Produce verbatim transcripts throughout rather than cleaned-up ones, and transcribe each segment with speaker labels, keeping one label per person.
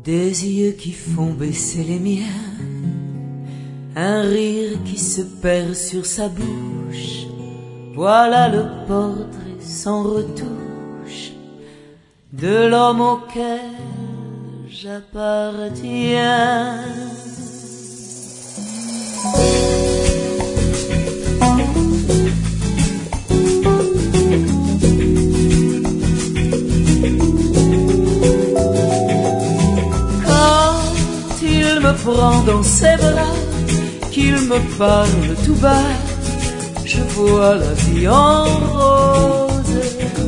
Speaker 1: Des yeux qui font baisser les miens, un rire qui se perd sur sa bouche. Voilà le portrait sans retouche de l'homme auquel j'appartiens. Il me prend dans ses bras, qu'il me parle tout bas, je vois la vie en rose.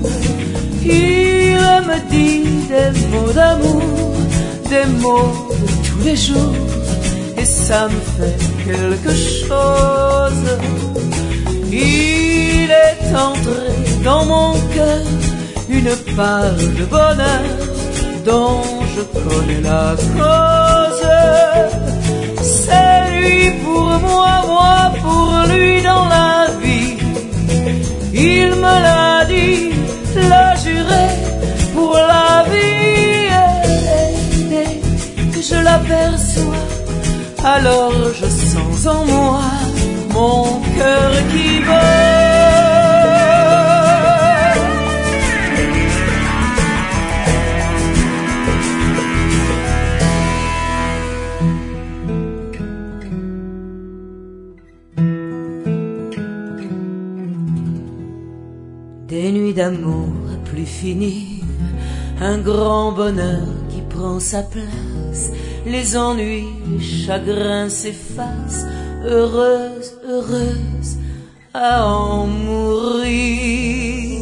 Speaker 1: Il me dit des mots d'amour, des mots de tous les jours, et ça me fait quelque chose. Il est entré dans mon cœur une part de bonheur dont je connais la cause. C'est lui pour moi, moi pour lui dans la vie. Il me l'a dit, l'a juré pour la vie. Et dès que je l'aperçois, alors je sens en moi mon cœur qui bat. Des nuits d'amour à plus finir, un grand bonheur qui prend sa place, les ennuis, les chagrins s'effacent, heureuse, heureuse à en mourir.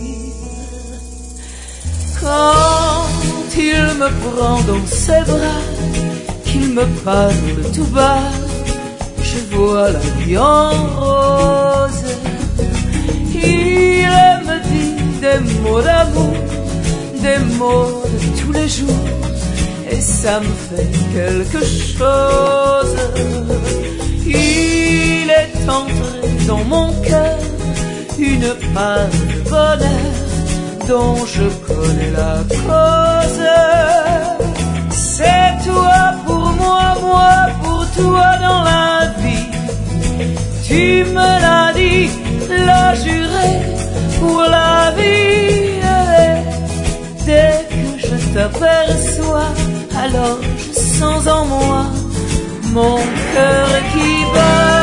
Speaker 1: Quand il me prend dans ses bras, qu'il me parle tout bas, je vois la vie en rose. Il me dit des mots d'amour, des mots de tous les jours, et ça me fait quelque chose. Il est entré dans mon cœur une part de bonheur dont je connais la cause. C'est toi pour moi, moi pour toi dans la vie. Tu me l'as dit, l'as juré pour la vie. Et dès que je t'aperçois, alors je sens en moi mon cœur qui bat.